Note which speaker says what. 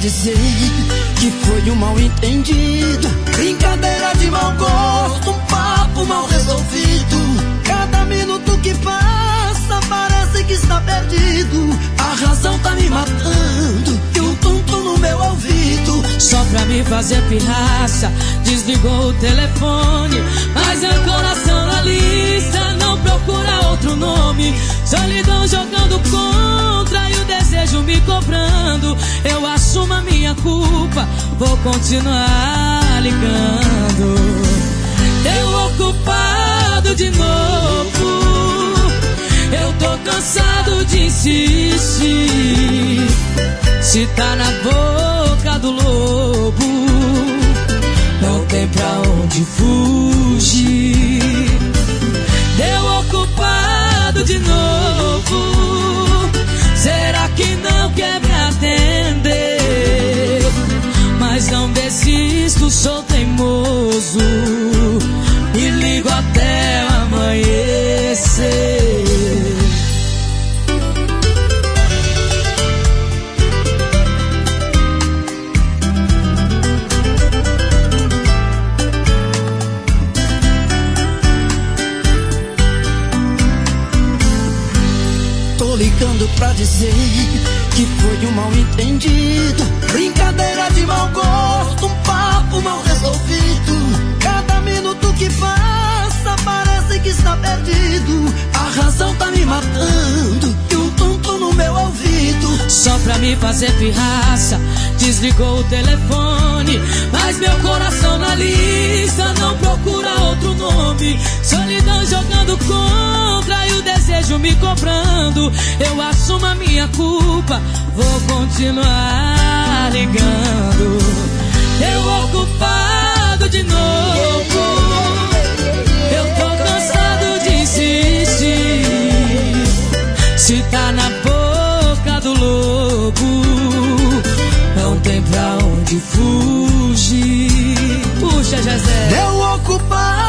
Speaker 1: dizer que foi um mal entendido, brincadeira de mau gosto, um papo mal resolvido. Cada minuto que passa parece que está perdido. A razão tá me matando e o tum-tum no meu ouvido.
Speaker 2: Só pra me fazer pirraça, desligou o telefone, mas meu coração na lista não procura outro nome. Solidão jogando contra e o desejo me cobrando. Eu assumo a minha culpa, vou continuar ligando. Eu ocupado de novo, eu tô cansado de insistir. Se tá na boca do lobo, não tem pra onde fugir. Eu ocupado de novo, será que não quer me atender? Mas não desisto, sou teimoso e ligo até amanhecer.
Speaker 1: Tô ligando pra dizer que foi um mal entendido, brincadeira de mau gosto, um papo mal resolvido. Cada minuto que passa parece que está perdido. A razão tá me matando e o tum-tum no meu ouvido.
Speaker 2: Só pra me fazer pirraça, desligou o telefone, mas meu coração na lista não procura outro nome. Solidão jogando contra e o desejo me cobrando. Eu assumo a minha culpa, vou continuar ligando. Eu ocupado de novo, eu tô cansado de insistir. Se tá na boca do lobo, não tem pra onde fugir. Puxa, Jezé.
Speaker 1: Eu ocupado